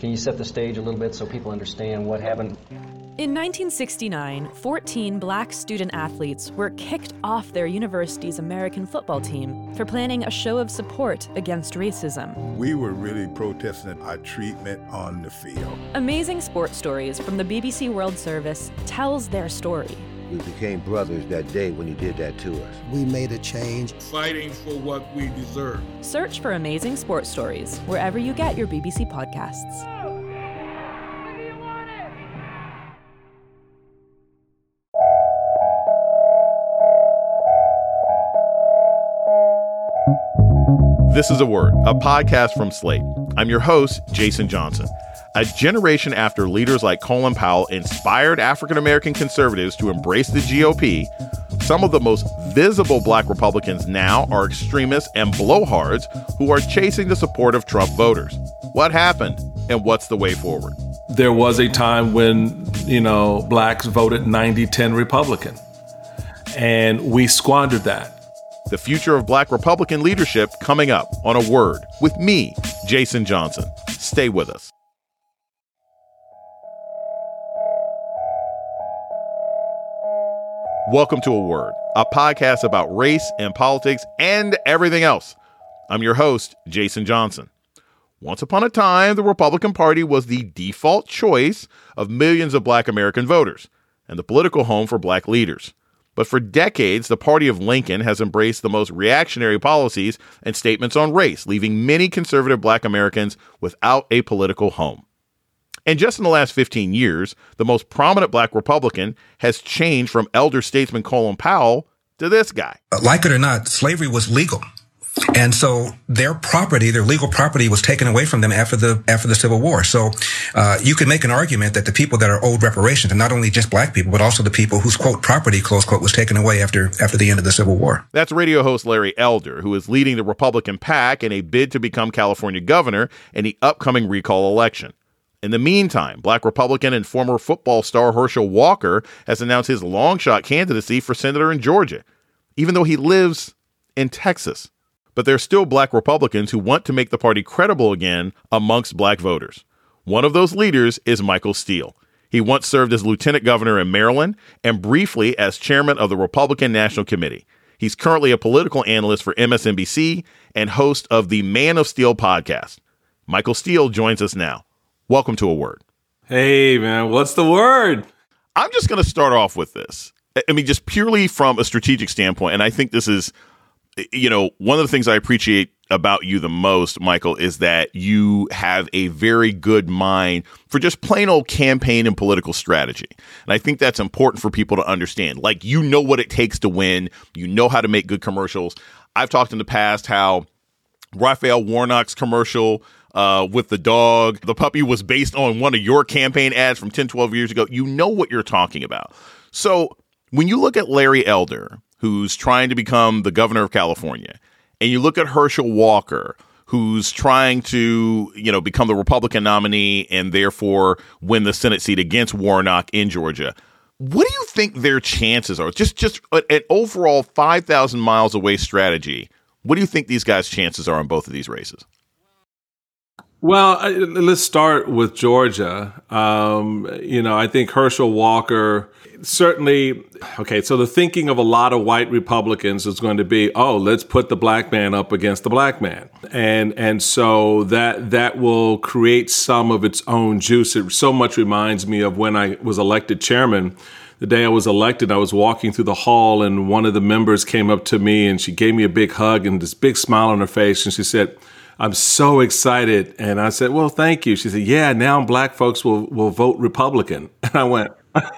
Can you set the stage a little bit so people understand what happened? In 1969, 14 black student athletes were kicked off their university's American football team for planning a show of support against racism. We were really protesting our treatment on the field. Amazing Sports Stories from the BBC World Service tells their story. We became brothers that day when you did that to us. We made a change. Fighting for what we deserve. Search for Amazing Sports Stories wherever you get your BBC podcasts. This is A Word, a podcast from Slate. I'm your host, Jason Johnson. A generation after leaders like Colin Powell inspired African-American conservatives to embrace the GOP, some of the most visible black Republicans now are extremists and blowhards who are chasing the support of Trump voters. What happened, and what's the way forward? There was a time when, blacks voted 90-10 Republican, and we squandered that. The future of black Republican leadership coming up on A Word with me, Jason Johnson. Stay with us. Welcome to A Word, a podcast about race and politics and everything else. I'm your host, Jason Johnson. Once upon a time, the Republican Party was the default choice of millions of black American voters and the political home for black leaders. But for decades, the party of Lincoln has embraced the most reactionary policies and statements on race, leaving many conservative black Americans without a political home. And just in the last 15 years, the most prominent black Republican has changed from elder statesman Colin Powell to this guy. Like it or not, slavery was legal. And so their property, their legal property, was taken away from them after the Civil War. So you could make an argument that the people that are owed reparations, and not only just black people, but also the people whose, quote, property, close quote, was taken away after the end of the Civil War. That's radio host Larry Elder, who is leading the Republican PAC in a bid to become California governor in the upcoming recall election. In the meantime, black Republican and former football star Herschel Walker has announced his long-shot candidacy for senator in Georgia, even though he lives in Texas. But there are still black Republicans who want to make the party credible again amongst black voters. One of those leaders is Michael Steele. He once served as lieutenant governor in Maryland and briefly as chairman of the Republican National Committee. He's currently a political analyst for MSNBC and host of the Man of Steel podcast. Michael Steele joins us now. Welcome to A Word. Hey, man, what's the word? I'm just going to start off with this. I mean, just purely from a strategic standpoint, and I think this is, one of the things I appreciate about you the most, Michael, is that you have a very good mind for just plain old campaign and political strategy. And I think that's important for people to understand. Like, you know what it takes to win. You know how to make good commercials. I've talked in the past how Raphael Warnock's commercial with the dog, the puppy, was based on one of your campaign ads from 10, 12 years ago. You know what you're talking about. So when you look at Larry Elder, who's trying to become the governor of California, and you look at Herschel Walker, who's trying to, become the Republican nominee and therefore win the Senate seat against Warnock in Georgia, what do you think their chances are? Just an overall 5,000 miles away strategy. What do you think these guys' chances are in both of these races? Well, let's start with Georgia. I think Herschel Walker certainly, so the thinking of a lot of white Republicans is going to be, let's put the black man up against the black man. And so that will create some of its own juice. It so much reminds me of when I was elected chairman. The day I was elected, I was walking through the hall and one of the members came up to me and she gave me a big hug and this big smile on her face. And she said, "I'm so excited." And I said, "Well, thank you." She said, "Yeah, now black folks will vote Republican." And I went,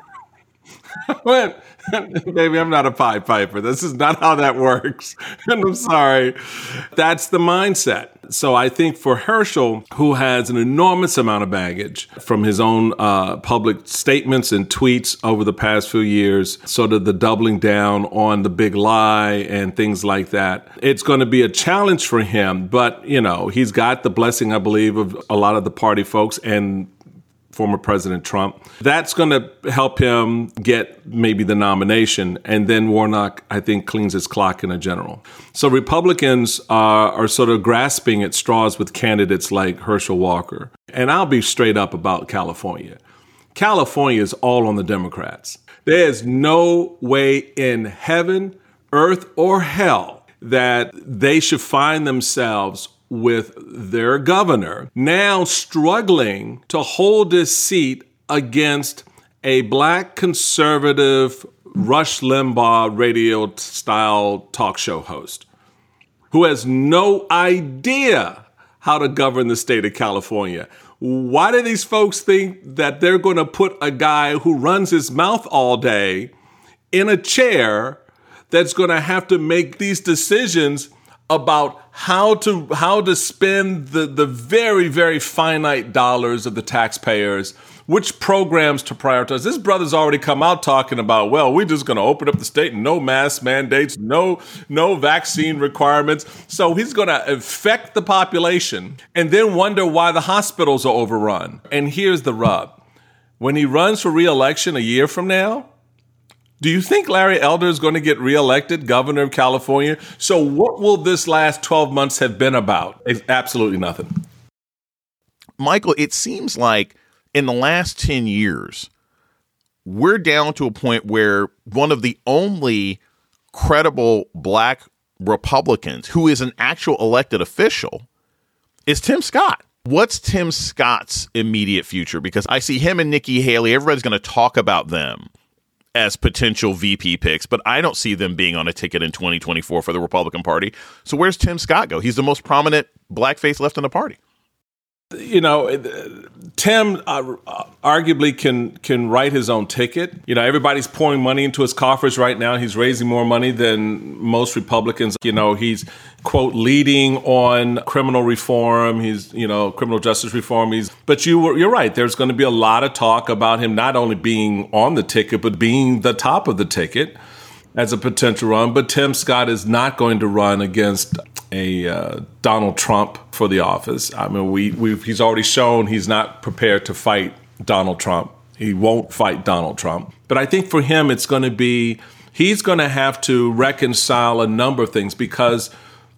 "Baby, I'm not a Pied Piper. This is not how that works." And I'm sorry. That's the mindset. So I think for Herschel, who has an enormous amount of baggage from his own public statements and tweets over the past few years, sort of the doubling down on the big lie and things like that, it's going to be a challenge for him. But, he's got the blessing, I believe, of a lot of the party folks and former President Trump. That's going to help him get maybe the nomination. And then Warnock, I think, cleans his clock in a general. So Republicans are sort of grasping at straws with candidates like Herschel Walker. And I'll be straight up about California. California is all on the Democrats. There is no way in heaven, earth, or hell that they should find themselves with their governor now struggling to hold his seat against a black conservative Rush Limbaugh radio-style talk show host who has no idea how to govern the state of California. Why do these folks think that they're going to put a guy who runs his mouth all day in a chair that's going to have to make these decisions about how to spend the very, very finite dollars of the taxpayers, which programs to prioritize? This brother's already come out talking about, well, we're just going to open up the state, no mask mandates, no vaccine requirements. So he's going to affect the population and then wonder why the hospitals are overrun. And here's the rub. When he runs for re-election a year from now, do you think Larry Elder is going to get reelected governor of California? So what will this last 12 months have been about? It's absolutely nothing. Michael, it seems like in the last 10 years, we're down to a point where one of the only credible black Republicans who is an actual elected official is Tim Scott. What's Tim Scott's immediate future? Because I see him and Nikki Haley. Everybody's going to talk about them as potential VP picks, but I don't see them being on a ticket in 2024 for the Republican Party. So where's Tim Scott go? He's the most prominent blackface left in the party. You know, Tim arguably can write his own ticket. You know, everybody's pouring money into his coffers right now. He's raising more money than most Republicans. You know, he's, quote, leading on criminal reform. He's, criminal justice reform. But you're right. There's going to be a lot of talk about him not only being on the ticket, but being the top of the ticket as a potential run. But Tim Scott is not going to run against a Donald Trump for the office. I mean, he's already shown he's not prepared to fight Donald Trump. He won't fight Donald Trump. But I think for him, it's going to be, he's going to have to reconcile a number of things, because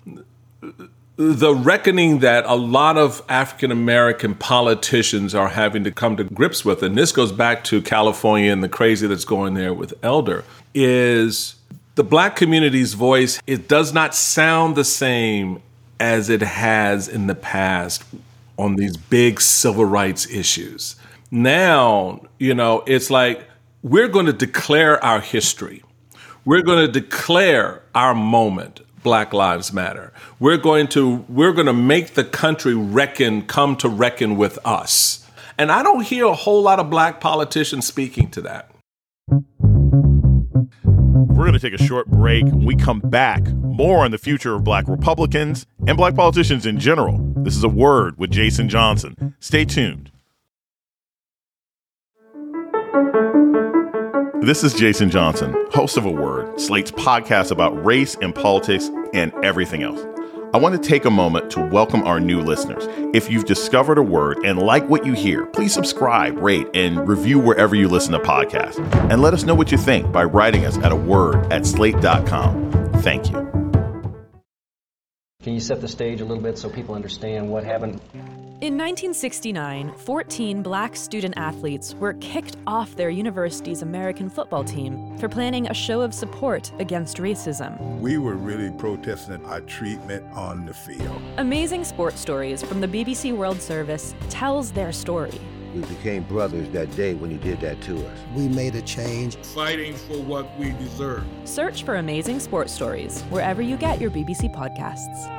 the reckoning that a lot of African-American politicians are having to come to grips with, and this goes back to California and the crazy that's going there with Elder, is the black community's voice. It does not sound the same as it has in the past on these big civil rights issues. Now, it's like we're going to declare our history. We're going to declare our moment. Black Lives Matter. We're going to make the country come to reckon with us. And I don't hear a whole lot of black politicians speaking to that. We're going to take a short break. When we come back, more on the future of black Republicans and black politicians in general. This is A Word with Jason Johnson. Stay tuned. This is Jason Johnson, host of A Word, Slate's podcast about race and politics and everything else. I want to take a moment to welcome our new listeners. If you've discovered A Word and like what you hear, please subscribe, rate, and review wherever you listen to podcasts. And let us know what you think by writing us at aword@slate.com. Thank you. Can you set the stage a little bit so people understand what happened? In 1969, 14 black student athletes were kicked off their university's American football team for planning a show of support against racism. We were really protesting our treatment on the field. Amazing Sports Stories from the BBC World Service tells their story. We became brothers that day when you did that to us. We made a change. Fighting for what we deserve. Search for Amazing Sports Stories wherever you get your BBC podcasts.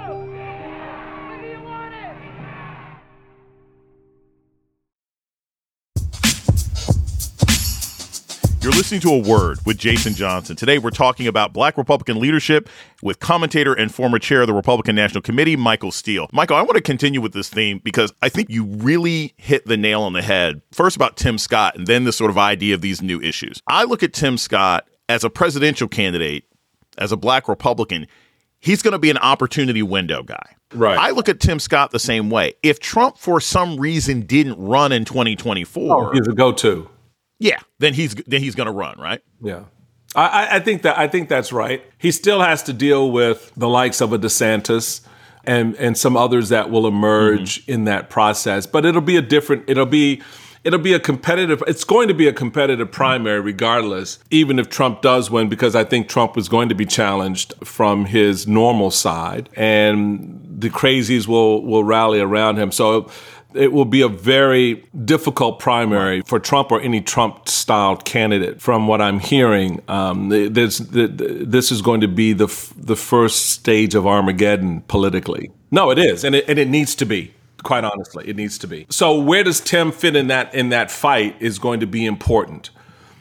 You're listening to A Word with Jason Johnson. Today, we're talking about black Republican leadership with commentator and former chair of the Republican National Committee, Michael Steele. Michael, I want to continue with this theme because I think you really hit the nail on the head. First about Tim Scott and then the sort of idea of these new issues. I look at Tim Scott as a presidential candidate, as a black Republican. He's going to be an opportunity window guy. Right. I look at Tim Scott the same way. If Trump, for some reason, didn't run in 2024, he's a go-to. Yeah, then he's going to run, right? Yeah. I think that's right. He still has to deal with the likes of a DeSantis and some others that will emerge in that process. But it'll be a competitive. It's going to be a competitive primary regardless, even if Trump does win, because I think Trump is going to be challenged from his normal side, and the crazies will rally around him. So it will be a very difficult primary for Trump or any Trump-style candidate. From what I'm hearing, this is going to be the first stage of Armageddon politically. No, it is, and it needs to be. Quite honestly, it needs to be. So where does Tim fit in that fight is going to be important.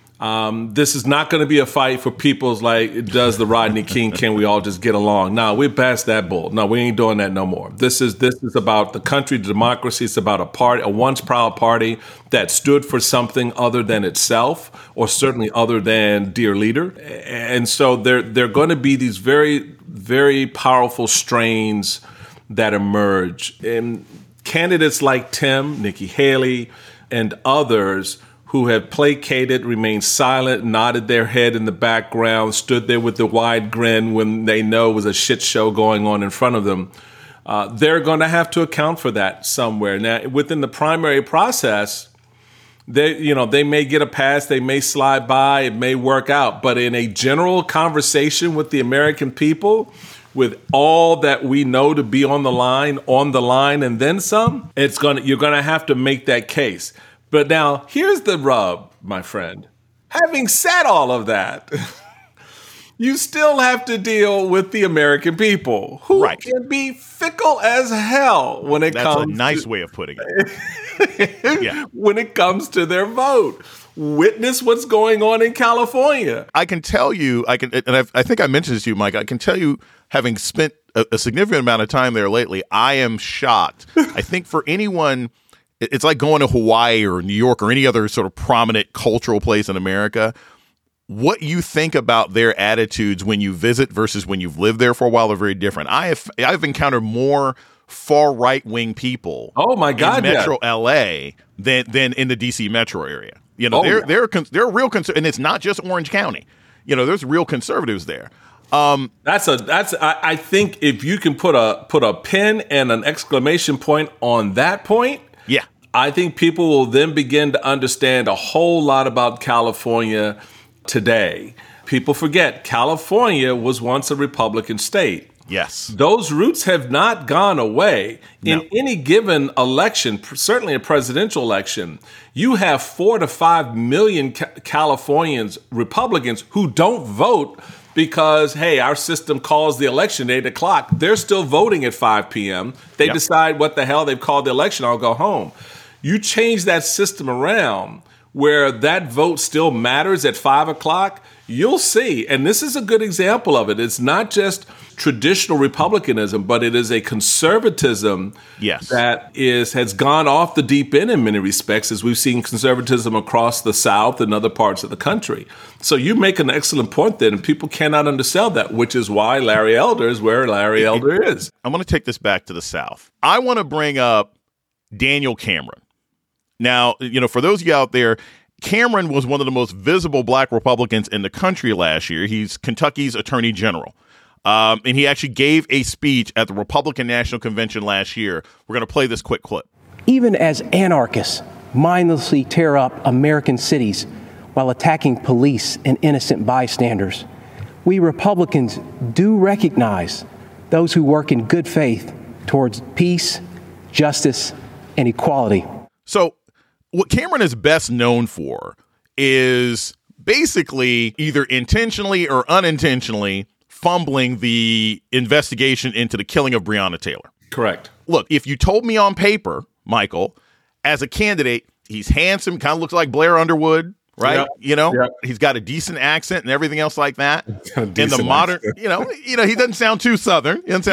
This is not going to be a fight for people's like, does the Rodney King, can we all just get along? No, we're past that bull. No, we ain't doing that no more. This is about the country, the democracy. It's about a once proud party that stood for something other than itself, or certainly other than dear leader. And so there are going to be these very, very powerful strains that emerge. And candidates like Tim, Nikki Haley, and others who have placated, remained silent, nodded their head in the background, stood there with the wide grin when they know it was a shit show going on in front of them, they're going to have to account for that somewhere. Now, within the primary process, they may get a pass, they may slide by, it may work out, but in a general conversation with the American people, with all that we know to be on the line, and then some, you're going to have to make that case. But now, here's the rub, my friend. Having said all of that, you still have to deal with the American people, who can be fickle as hell when it comes. That's a nice way of putting it. Yeah. When it comes to their vote. Witness what's going on in California. I can tell you, I think I mentioned this to you, Mike. I can tell you, having spent a significant amount of time there lately, I am shocked. I think for anyone, it's like going to Hawaii or New York or any other sort of prominent cultural place in America. What you think about their attitudes when you visit versus when you've lived there for a while are very different. I've encountered more far right wing people. Oh my God, in Metro LA than in the DC metro area. They're real conservative, and it's not just Orange County. There's real conservatives there. I think if you can put a pin and an exclamation point on that point, yeah, I think people will then begin to understand a whole lot about California today. People forget California was once a Republican state. Yes. Those roots have not gone away. No. In any given election, certainly a presidential election, you have 4 to 5 million Californians, Republicans, who don't vote because, hey, our system calls the election at 8 o'clock. They're still voting at 5 p.m. They decide what the hell they've called the election, I'll go home. You change that system around where that vote still matters at 5 o'clock, you'll see. And this is a good example of it. It's not just traditional Republicanism, but it is a conservatism that has gone off the deep end in many respects, as we've seen conservatism across the South and other parts of the country. So you make an excellent point there, and people cannot undersell that, which is why Larry Elder is where Larry Elder is. I'm going to take this back to the South. I want to bring up Daniel Cameron. Now, for those of you out there, Cameron was one of the most visible black Republicans in the country last year. He's Kentucky's attorney general. And he actually gave a speech at the Republican National Convention last year. We're going to play this quick clip. Even as anarchists mindlessly tear up American cities while attacking police and innocent bystanders, we Republicans do recognize those who work in good faith towards peace, justice, and equality. So what Cameron is best known for is basically either intentionally or unintentionally fumbling the investigation into the killing of Breonna Taylor. Correct. Look, if you told me on paper, Michael, as a candidate, he's handsome, kind of looks like Blair Underwood, right? Yep. He's got a decent accent and everything else like that. In the modern, he doesn't sound too Southern.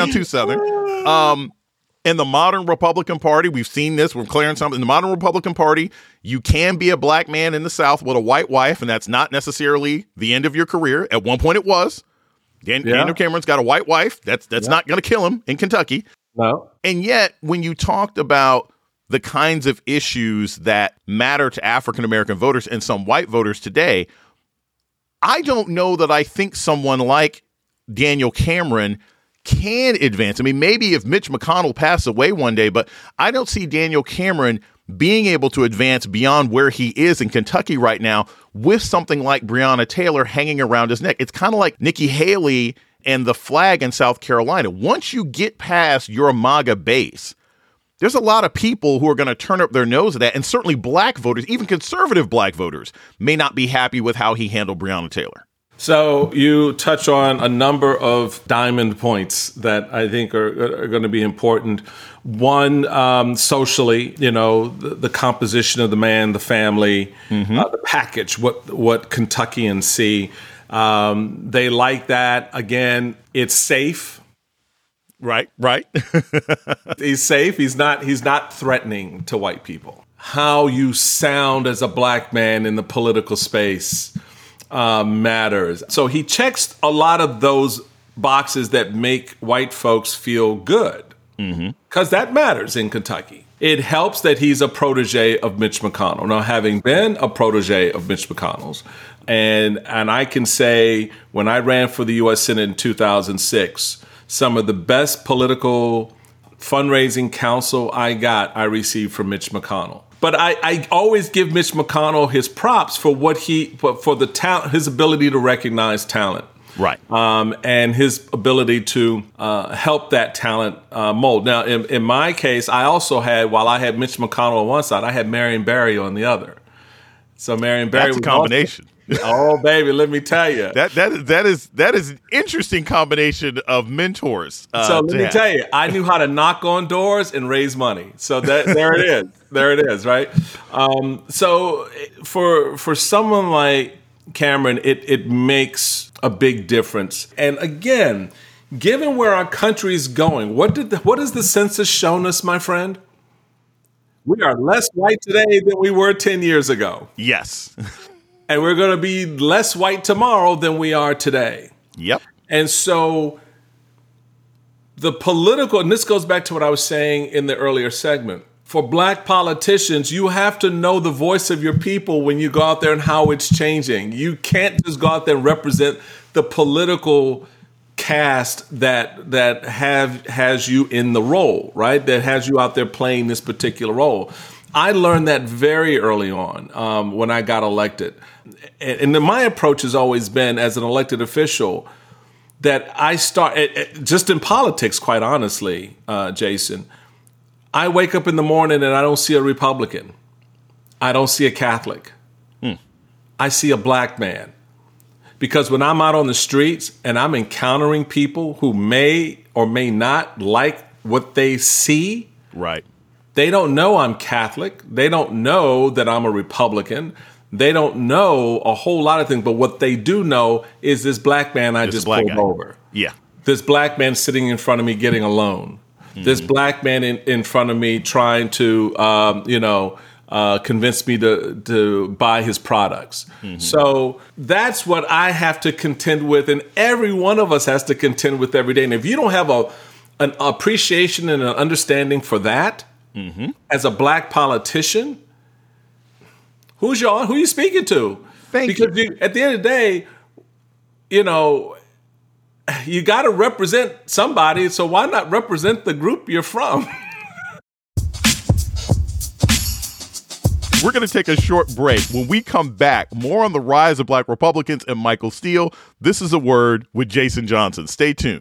In the modern Republican Party, we've seen this with Clarence Thomas. In the modern Republican Party, you can be a black man in the South with a white wife, and that's not necessarily the end of your career. At one point it was. Daniel Cameron's got a white wife. That's not going to kill him in Kentucky. No. And yet, when you talked about the kinds of issues that matter to African-American voters and some white voters today, I don't know that I think someone like Daniel Cameron can advance. I mean, maybe if Mitch McConnell passed away one day, but I don't see Daniel Cameron being able to advance beyond where he is in Kentucky right now with something like Breonna Taylor hanging around his neck. It's kind of like Nikki Haley and the flag in South Carolina. Once you get past your MAGA base, there's a lot of people who are going to turn up their nose at that. And certainly black voters, even conservative black voters, may not be happy with how he handled Breonna Taylor. So you touch on a number of diamond points that I think are going to be important. One, socially, the composition of the man, the family, the package, what Kentuckians see. They like that. Again, it's safe. Right. He's safe. He's not threatening to white people. How you sound as a black man in the political space matters. So he checks a lot of those boxes that make white folks feel good, because that matters in Kentucky. It helps that he's a protege of Mitch McConnell. Now, having been a protege of Mitch McConnell's, and I can say when I ran for the U.S. Senate in 2006, some of the best political fundraising counsel I received from Mitch McConnell. But I always give Mitch McConnell his props for for the talent, his ability to recognize talent. Right. And his ability to help that talent mold. Now, in my case, I also had, while I had Mitch McConnell on one side, I had Marion Barry on the other. So Marion Barry was a combination. Oh, baby, let me tell you. That is an interesting combination of mentors. So let me tell you, I knew how to knock on doors and raise money. So there it is. There it is, right? So for someone like Cameron, it makes a big difference. And again, given where our country is going, what has the census shown us, my friend? We are less white today than we were 10 years ago. Yes. And we're going to be less white tomorrow than we are today. Yep. And so the political, and this goes back to what I was saying in the earlier segment, for black politicians, you have to know the voice of your people when you go out there and how it's changing. You can't just go out there and represent the political cast that has you in the role, right? That has you out there playing this particular role. I learned that very early on when I got elected. And then my approach has always been, as an elected official, that I start, just in politics, quite honestly, Jason, I wake up in the morning and I don't see a Republican. I don't see a Catholic. I see a black man. Because when I'm out on the streets and I'm encountering people who may or may not like what they see, right? They don't know I'm Catholic. They don't know that I'm a Republican. They don't know a whole lot of things. But what they do know is this black man I just pulled over. Yeah. This black man sitting in front of me getting a loan. This black man in front of me trying to, convince me to buy his products. So that's what I have to contend with, and every one of us has to contend with every day. And if you don't have an appreciation and an understanding for that, as a black politician, who are you speaking to? Because at the end of the day, you got to represent somebody, so why not represent the group you're from? We're going to take a short break. When we come back, more on the rise of black Republicans and Michael Steele. This is A Word with Jason Johnson. Stay tuned.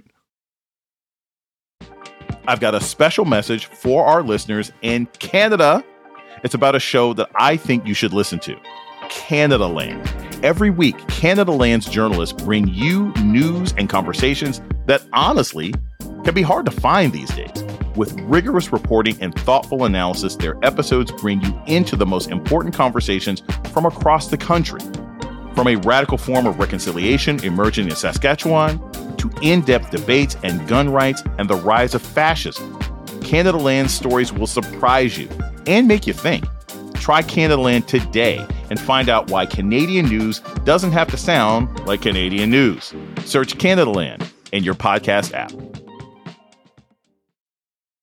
I've got a special message for our listeners in Canada. It's about a show that I think you should listen to, Canadaland. Every week, Canadaland's journalists bring you news and conversations that honestly can be hard to find these days. With rigorous reporting and thoughtful analysis, their episodes bring you into the most important conversations from across the country. From a radical form of reconciliation emerging in Saskatchewan to in-depth debates and gun rights and the rise of fascism, Canadaland's stories will surprise you and make you think. Try Canadaland today and find out why Canadian news doesn't have to sound like Canadian news. Search Canadaland in your podcast app.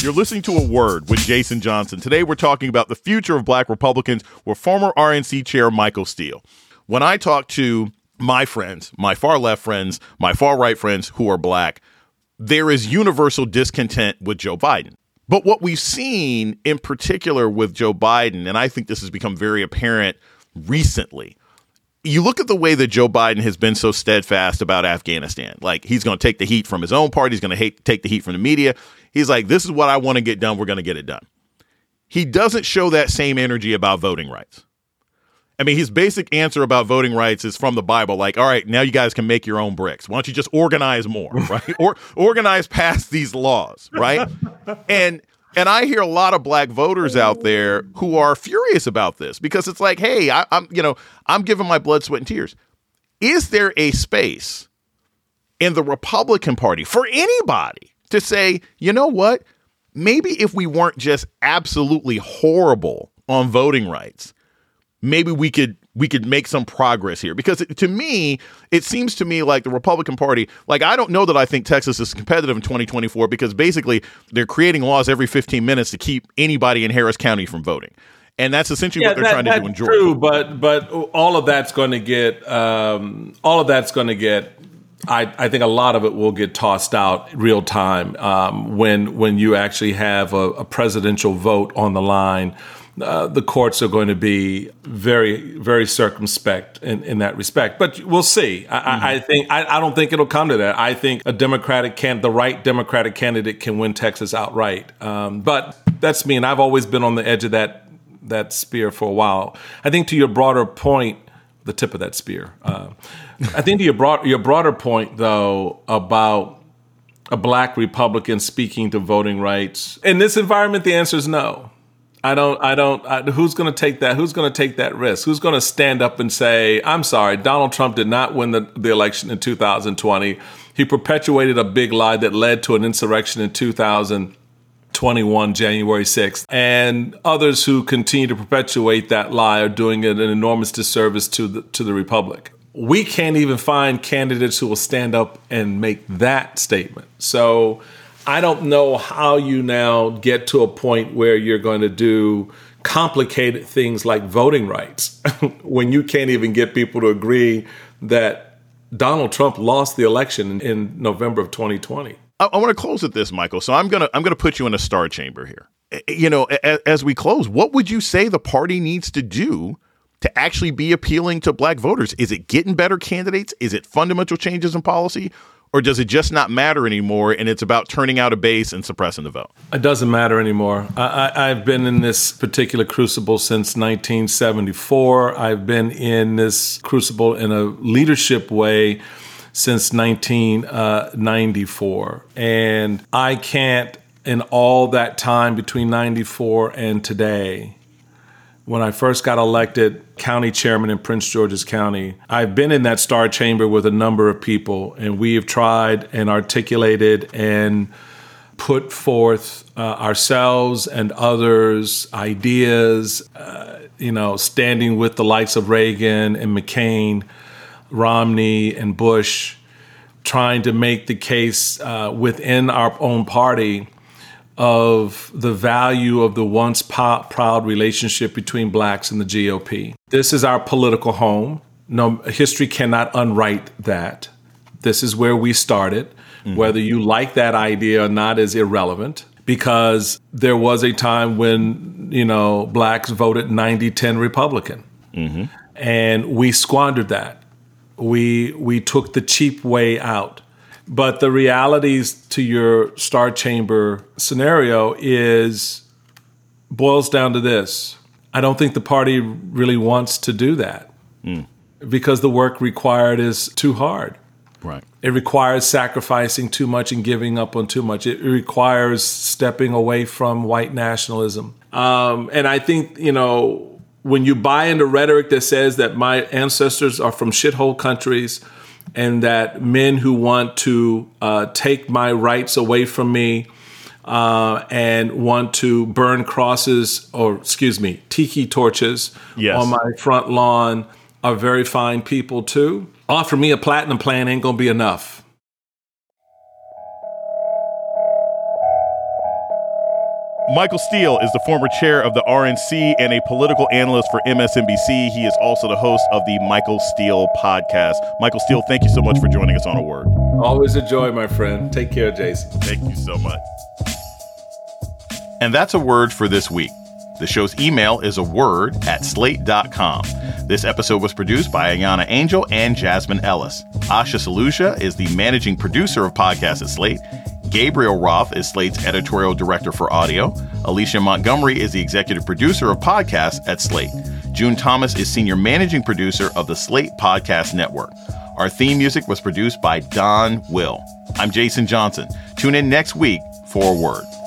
You're listening to A Word with Jason Johnson. Today we're talking about the future of black Republicans with former RNC chair Michael Steele. When I talk to my friends, my far left friends, my far right friends who are black, there is universal discontent with Joe Biden. But what we've seen in particular with Joe Biden, and I think this has become very apparent recently, you look at the way that Joe Biden has been so steadfast about Afghanistan. Like, he's going to take the heat from his own party. He's going to take the heat from the media. He's like, this is what I want to get done. We're going to get it done. He doesn't show that same energy about voting rights. I mean, his basic answer about voting rights is from the Bible. Like, all right, now you guys can make your own bricks. Why don't you just organize more, right? Or organize past these laws, right? And I hear a lot of black voters out there who are furious about this because it's like, hey, I'm giving my blood, sweat, and tears. Is there a space in the Republican Party for anybody to say, you know what? Maybe if we weren't just absolutely horrible on voting rights, maybe we could make some progress here. Because to me, it seems to me like the Republican Party, like, I don't know that I think Texas is competitive in 2024 because basically they're creating laws every 15 minutes to keep anybody in Harris County from voting. And that's essentially what they're trying to do in Georgia. True, but all of that's going to get, I think a lot of it will get tossed out real time when you actually have a presidential vote on the line. The courts are going to be very, very circumspect in that respect. But we'll see. I don't think it'll come to that. I think the right Democratic candidate can win Texas outright. But that's me, and I've always been on the edge of that spear for a while. I think to your broader point, the tip of that spear. I think to your broader point, though, about a black Republican speaking to voting rights in this environment, the answer is no. Who's going to take that? Who's going to take that risk? Who's going to stand up and say, I'm sorry, Donald Trump did not win the election in 2020. He perpetuated a big lie that led to an insurrection in 2021, January 6th. And others who continue to perpetuate that lie are doing it an enormous disservice to the Republic. We can't even find candidates who will stand up and make that statement. So I don't know how you now get to a point where you're going to do complicated things like voting rights when you can't even get people to agree that Donald Trump lost the election in November of 2020. I want to close with this, Michael. So I'm gonna put you in a star chamber here. You know, as we close, what would you say the party needs to do to actually be appealing to black voters? Is it getting better candidates? Is it fundamental changes in policy? Or does it just not matter anymore and it's about turning out a base and suppressing the vote? It doesn't matter anymore. I've been in this particular crucible since 1974. I've been in this crucible in a leadership way since 1994. And I can't, in all that time between 94 and today, when I first got elected county chairman in Prince George's County, I've been in that star chamber with a number of people, and we have tried and articulated and put forth ourselves and others' ideas, standing with the likes of Reagan and McCain, Romney and Bush, trying to make the case within our own party of the value of the once proud relationship between blacks and the GOP. This is our political home. No, history cannot unwrite that. This is where we started. Mm-hmm. Whether you like that idea or not is irrelevant, because there was a time when, blacks voted 90-10 Republican. Mm-hmm. And we squandered that. We took the cheap way out. But the realities to your star chamber scenario boils down to this. I don't think the party really wants to do that because the work required is too hard. Right. It requires sacrificing too much and giving up on too much. It requires stepping away from white nationalism. And I think, when you buy into rhetoric that says that my ancestors are from shithole countries, and that men who want to take my rights away from me and want to burn tiki torches on my front lawn are very fine people too. Offer me a platinum plan ain't gonna be enough. Michael Steele is the former chair of the RNC and a political analyst for MSNBC. He is also the host of the Michael Steele podcast. Michael Steele, thank you so much for joining us on A Word. Always a joy, my friend. Take care, Jason. Thank you so much. And that's A Word for this week. The show's email is aword@slate.com. This episode was produced by Ayana Angel and Jasmine Ellis. Asha Saluja is the managing producer of podcasts at Slate. Gabriel Roth is Slate's editorial director for audio. Alicia Montgomery is the executive producer of podcasts at Slate. June Thomas is senior managing producer of the Slate Podcast Network. Our theme music was produced by Don Will. I'm Jason Johnson. Tune in next week for A Word.